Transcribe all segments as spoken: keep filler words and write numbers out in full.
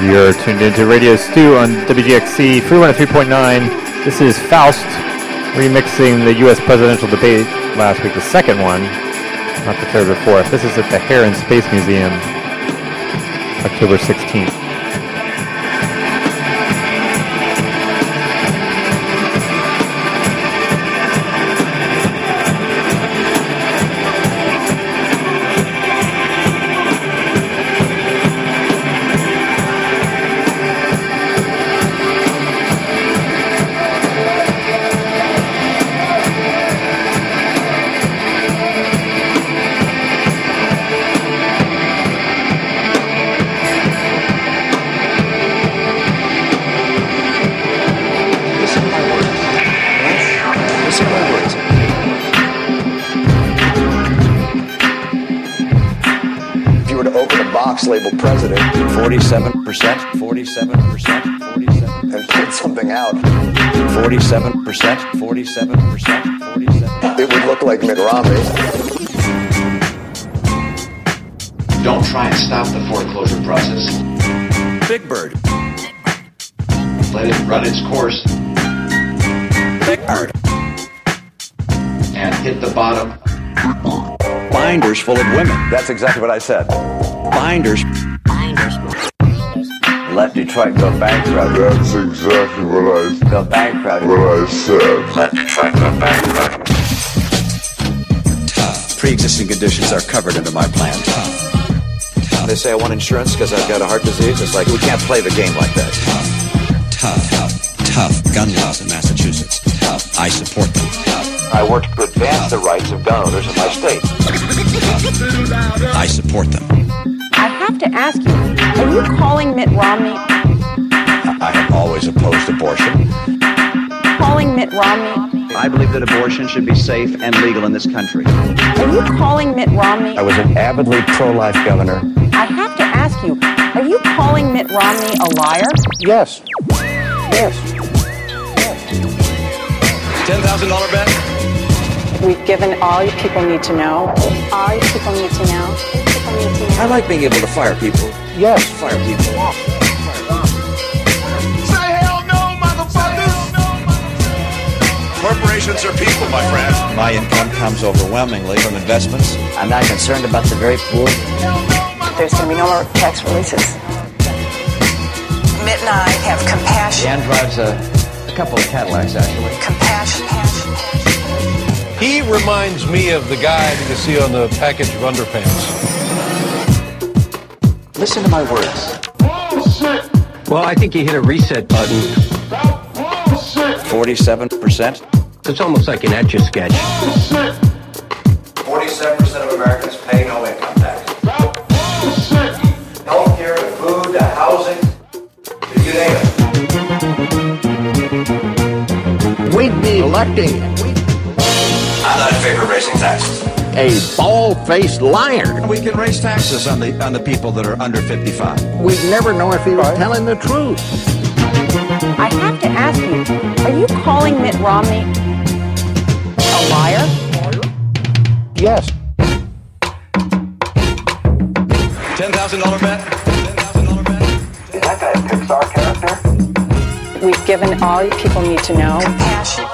You're tuned into Radio Stew on W G X C three one three point nine. This is Faust remixing the U S presidential debate last week, the second one, not the third or fourth. This is at the Air and Space Museum, October sixteenth. Labeled president, forty-seven percent, forty-seven percent, forty-seven, and print something out, forty-seven percent, forty-seven percent, forty-seven. It would look like Mitt Romney. Don't try and stop the foreclosure process. Big Bird. Let it run its course. Big Bird. And hit the bottom. Binders full of women. That's exactly what I said. Binders. Binders. Let Detroit go bankrupt. That's exactly what I said. Go bankrupt. What I said. Let Detroit go bankrupt. Tough. Pre-existing conditions are covered under my plan. Tough. Tough. They say I want insurance because I've got a heart disease. It's like, we can't play the game like that. Tough. Tough. Tough. Tough. Gun laws in Massachusetts. Tough. I support them. Tough. I work to advance the rights of gun owners in my state. Tough. I support them. I have to ask you, are you calling Mitt Romney? I have always opposed abortion. Calling Mitt Romney? I believe that abortion should be safe and legal in this country. Are you calling Mitt Romney? I was an avidly pro-life governor. I have to ask you, are you calling Mitt Romney a liar? Yes. Yes. Yes. ten thousand dollars bet? We've given all you people need to know. All you people need to know. I like being able to fire people. Yes, fire people. Say hell no, motherfuckers! Corporations are people, my friend. My income comes overwhelmingly from investments. I'm not concerned about the very poor. There's going to be no more tax releases. Mitt and I have compassion. Dan drives a, a couple of Cadillacs, actually. Compassion. He reminds me of the guy that you see on the package of underpants. Listen to my words. Bullshit. Well, I think you hit a reset button. Bullshit. forty-seven percent? It's almost like an Etch-a-Sketch. Bullshit. forty-seven percent of Americans pay no income tax. Bullshit. Healthcare, to food, to housing, to you name it. We'd be electing I'm not in favor of raising taxes. a bald-faced liar. We can raise taxes on the on the people that are under fifty-five. We'd never know if he was telling the truth. I have to ask you, are you calling Mitt Romney a liar? Yes. ten thousand dollars bet? ten thousand dollars bet? Is that guy a Pixar character? We've given all you people need to know. Compassion.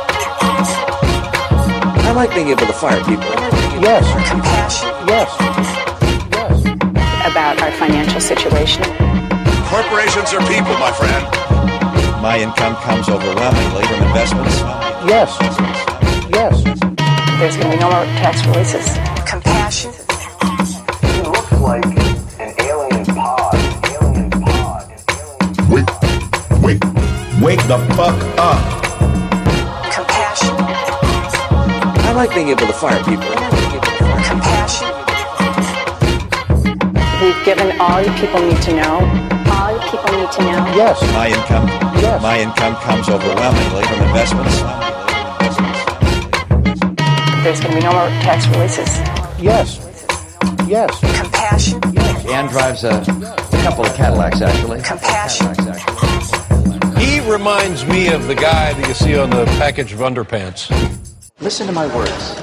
I like being able to fire people. Yes. Compassion. Yes. Yes. About our financial situation. Corporations are people, my friend. My income comes overwhelmingly from investments. Yes. Yes. There's going to be no more tax releases. Compassion. He looks like an alien pod. Alien pod. Wait, wait, wake the fuck up. Compassion. I like being able to fire people. Compassion. We've given all you people need to know. All you people need to know. Yes. My income, Yes. my income comes overwhelmingly from investments. There's going to be no more tax releases. Yes. Yes. Compassion. Dan drives a, a couple of Cadillacs, actually. Compassion. Cadillacs, actually. He reminds me of the guy that you see on the package of underpants. Listen to my words.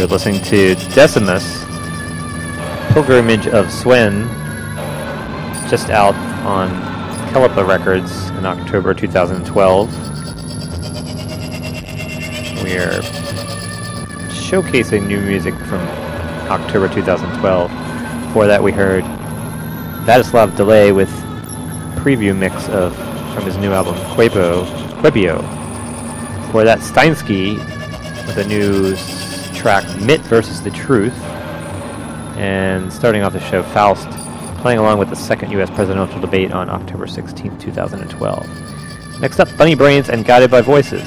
You're listening to Decimus, Pilgrimage of Swen, just out on Kalipa Records in October two thousand twelve. We're showcasing new music from October two thousand twelve. Before that, we heard Vladislav Delay with preview mix of from his new album Quepo, Quebio. Before that, Steinsky with a new s- track Myth versus the Truth. And starting off the show, Faust playing along with the second U S presidential debate on October sixteenth, two thousand twelve. Next up, Bunny Brains and Guided by Voices.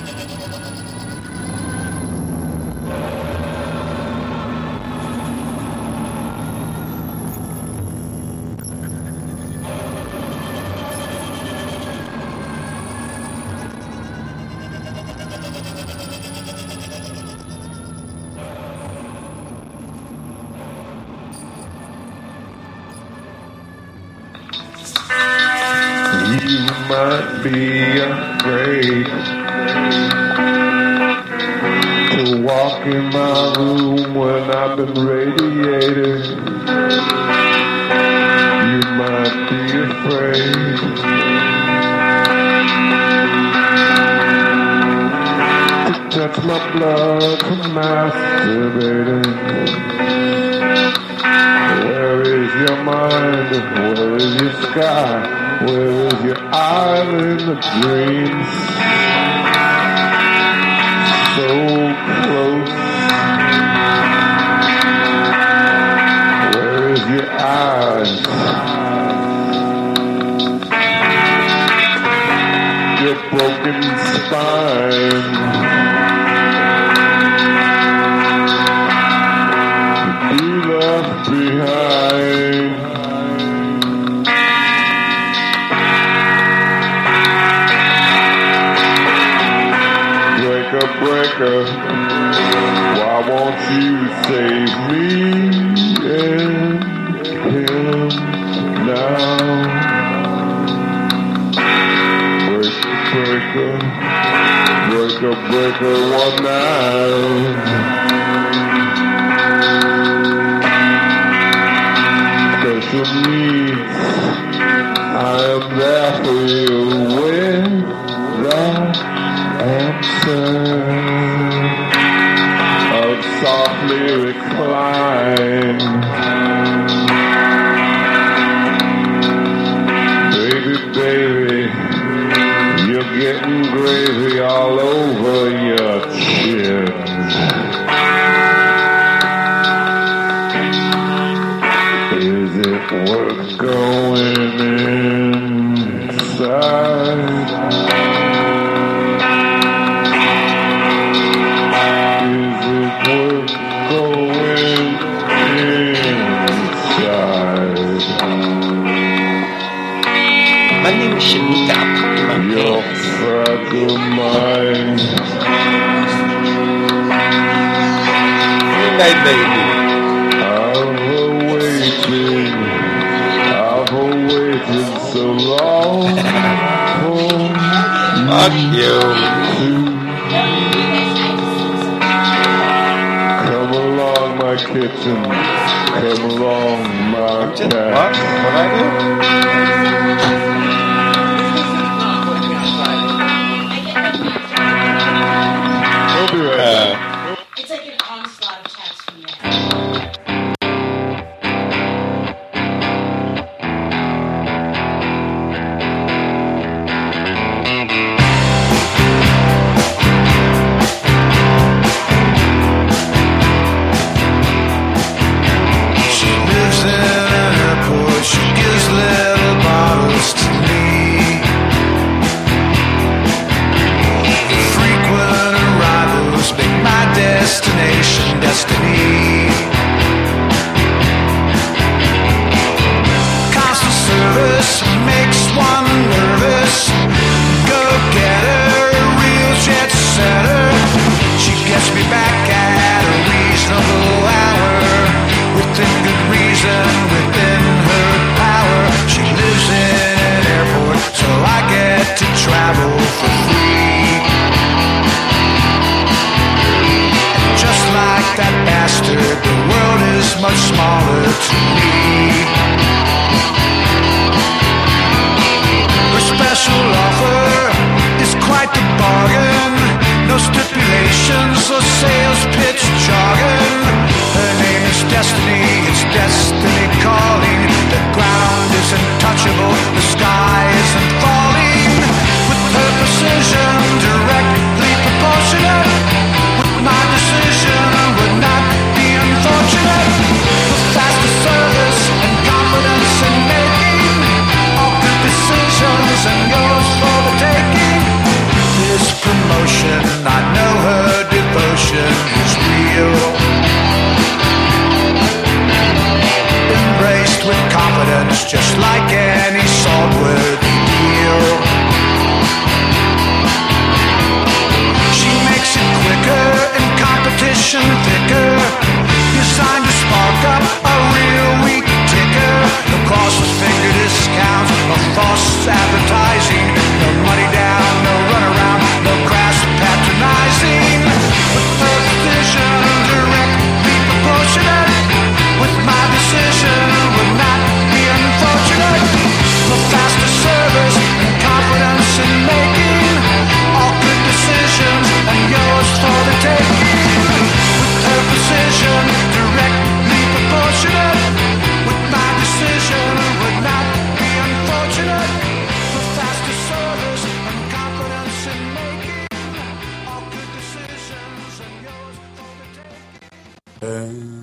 You might be afraid to walk in my room when I've been radiated. You might be afraid to touch my blood from masturbating. Where is your mind? Where is your sky? Where is your island of dreams? So close. Where is your eyes? Your broken spine. Be left behind. Breaker, breaker, why won't you save me and him now? Breaker, breaker, breaker, breaker, one now. Special needs, I am there for you with the answer of softly recline. Baby, baby, you're getting gravy all over your chins. Is it worth going inside? My name is Shanika. I put your fragile mind. Good night, baby. I've waited, I've waited so long for Fuck you. Come along, my kitten. Come along, my cat. What? What I do? We'll be right back. It's like an onslaught of texts from you. She lives in an airport. She gives little bottles to much smaller to me. Her special offer is quite the bargain. No stipulations or sales pitch jargon. Her name is Destiny, it's destiny calling. The ground is untouchable, the sky isn't falling. With her precision directly proportionate, with my decision would not be unfortunate. With faster service and confidence in making all good decisions and yours for the taking. This promotion, I know her devotion is real. Embraced with confidence, just like any salt-worthy deal. She makes it quicker and competition thicker, designed to spark up a real weak ticker. No cross-finger discounts, no false advertising, no money down, no runaround, no crass patronizing. With her decision directly proportionate, with my decision would not be unfortunate. For faster service and confidence in making all good decisions and yours for the taking. With her precision directly proportionate, with my decision would not be unfortunate. For faster service and confidence in making all good decisions and yours for the taking.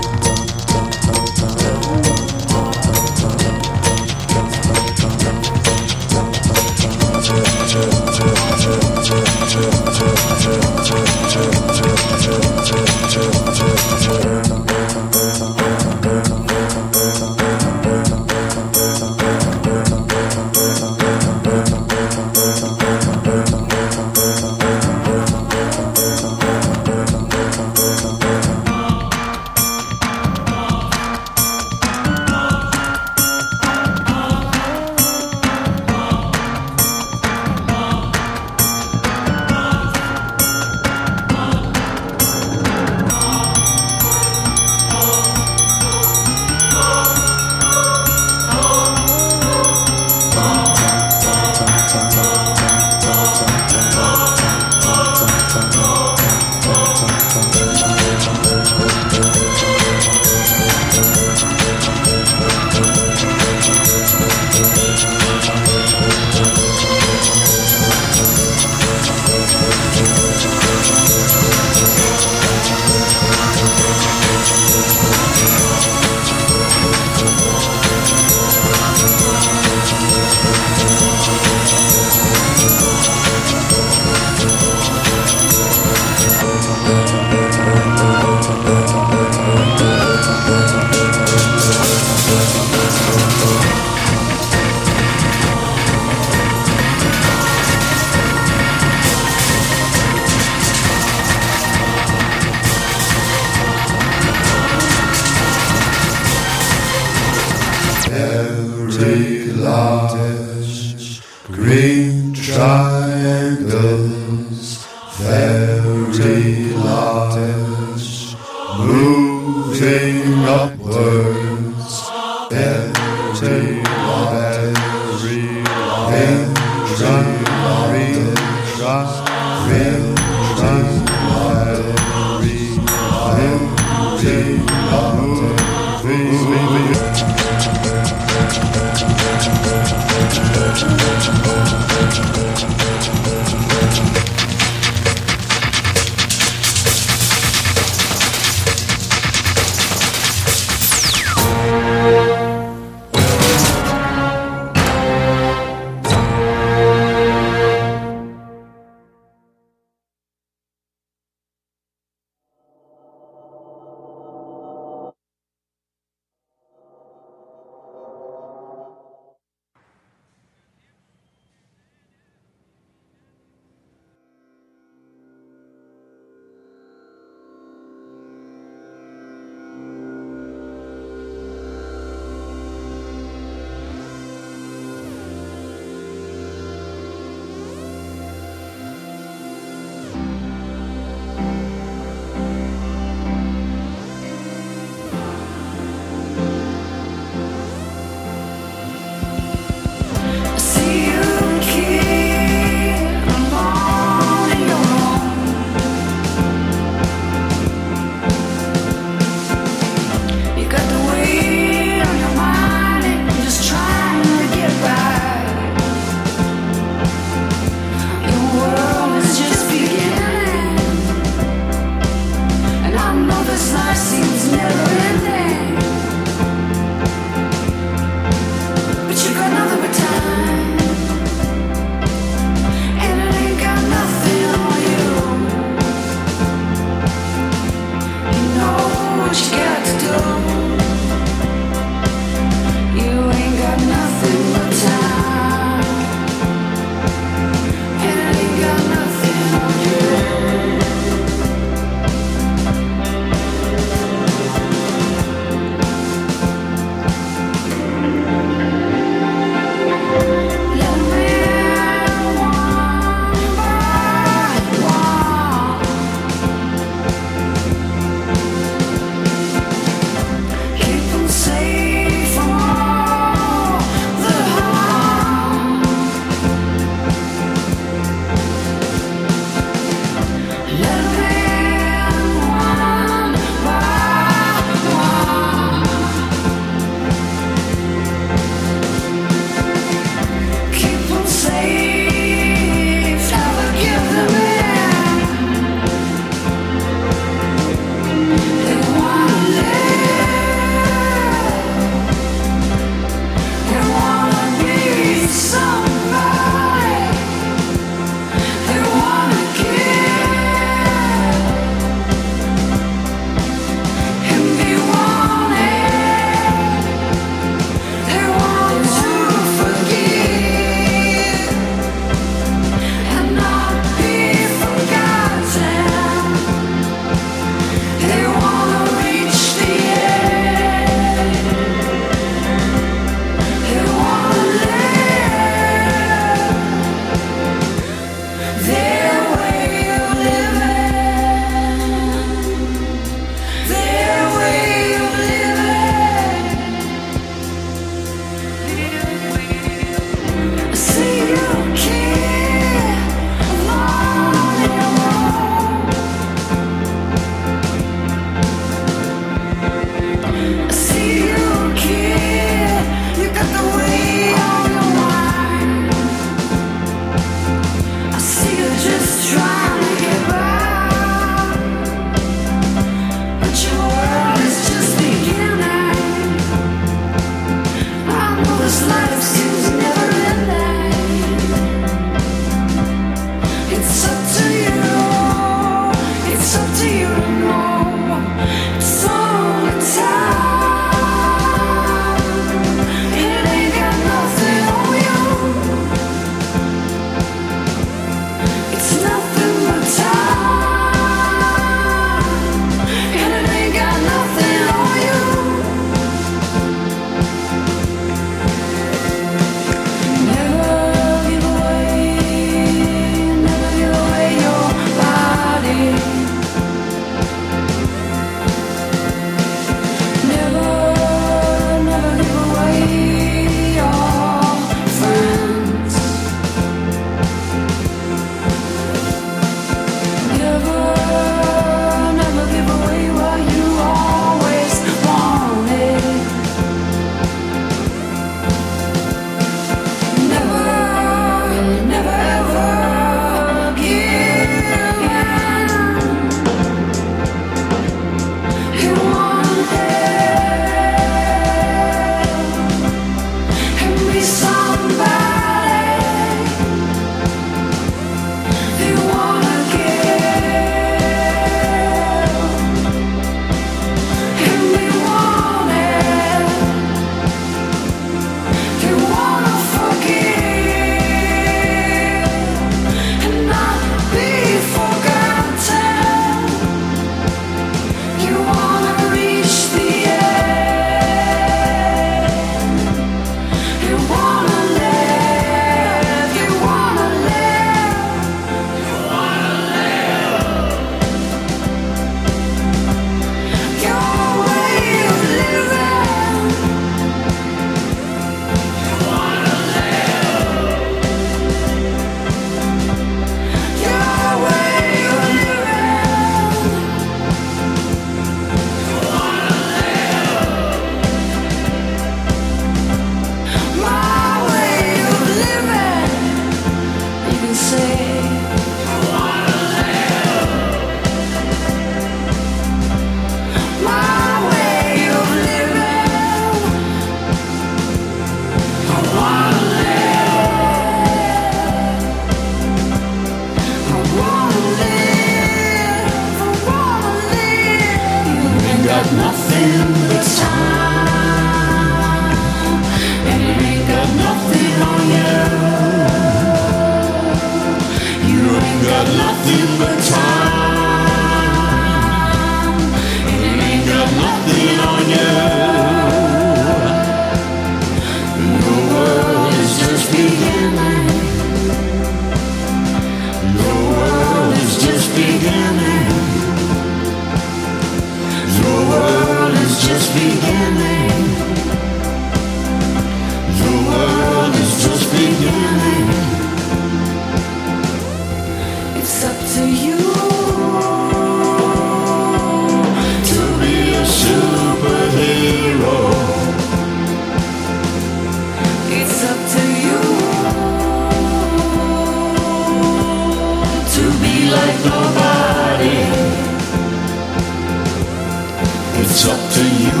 to you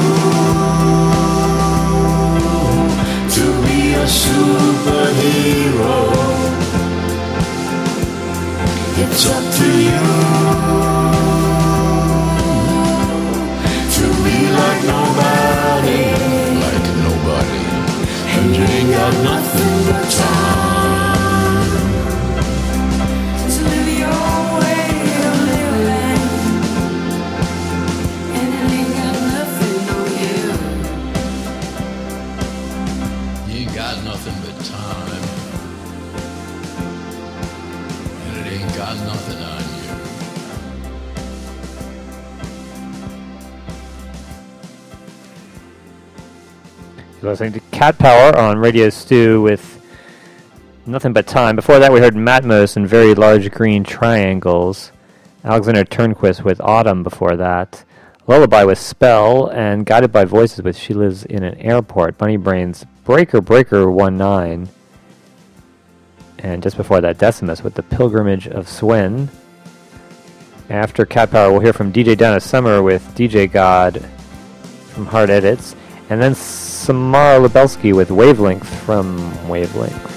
to be a superhero. It's up to you to be like nobody, like nobody, and you ain't got nothing but time to live your way of living, and it ain't got nothing on you. You ain't got nothing but time, and it ain't got nothing on you. You're listening to Cat Power on Radio Stew with Nothing But Time. Before that, we heard Matmos and Very Large Green Triangles. Alexander Turnquist with Autumn before that. Lullaby with Spell, and Guided by Voices with She Lives in an Airport. Bunny Brains Breaker Breaker one nine. And just before that, Decimus with The Pilgrimage of Swen. After Cat Power, we'll hear from D J Donna Summer with D J God from Hard Edits. And then Samara Lubelsky with Wavelength from Wavelength.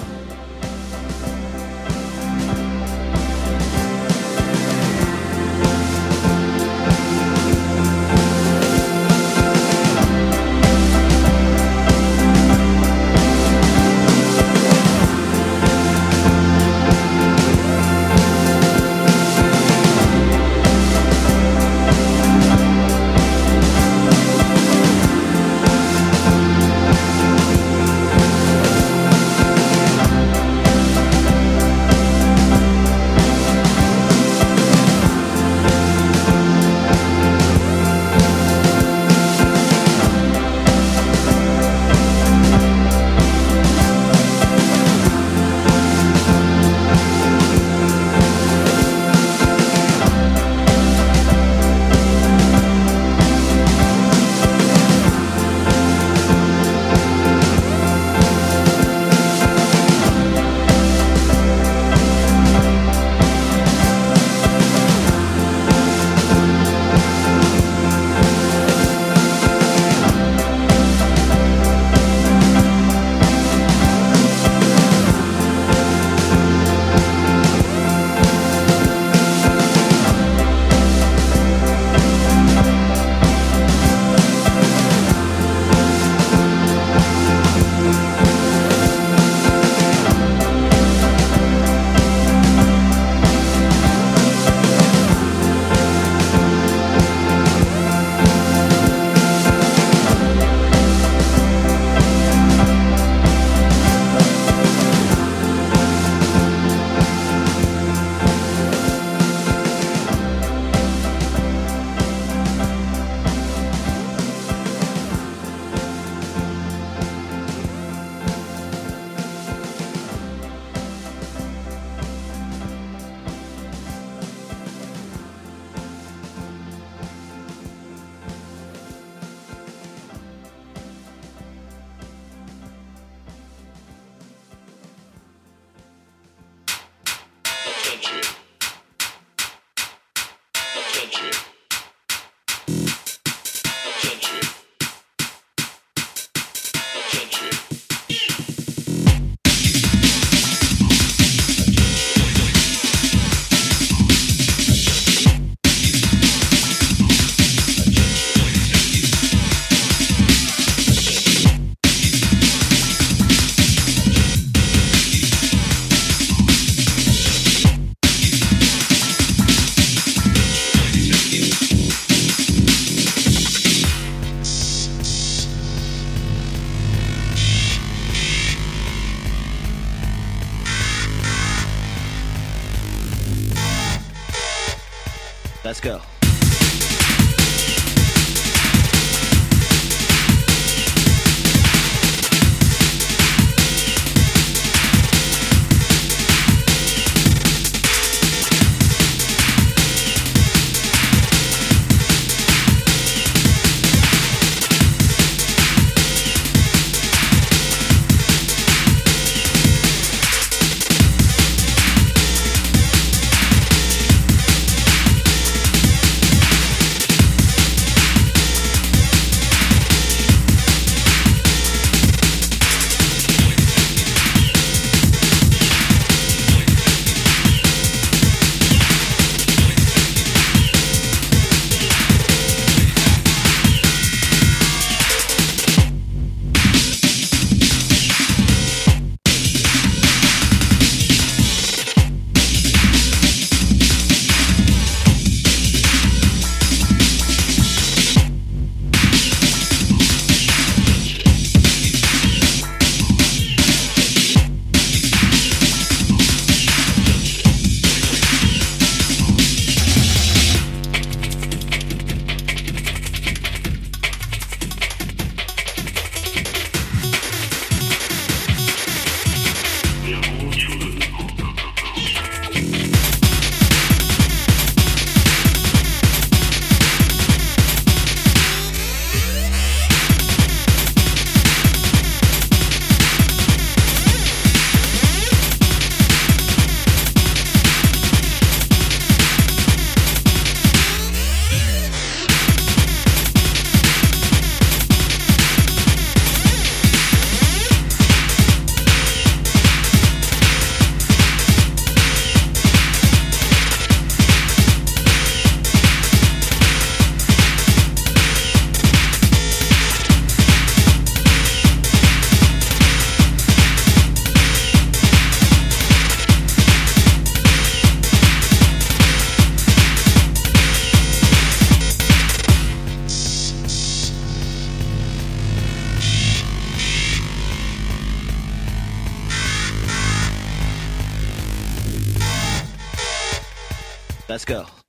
Let's go. Let's go.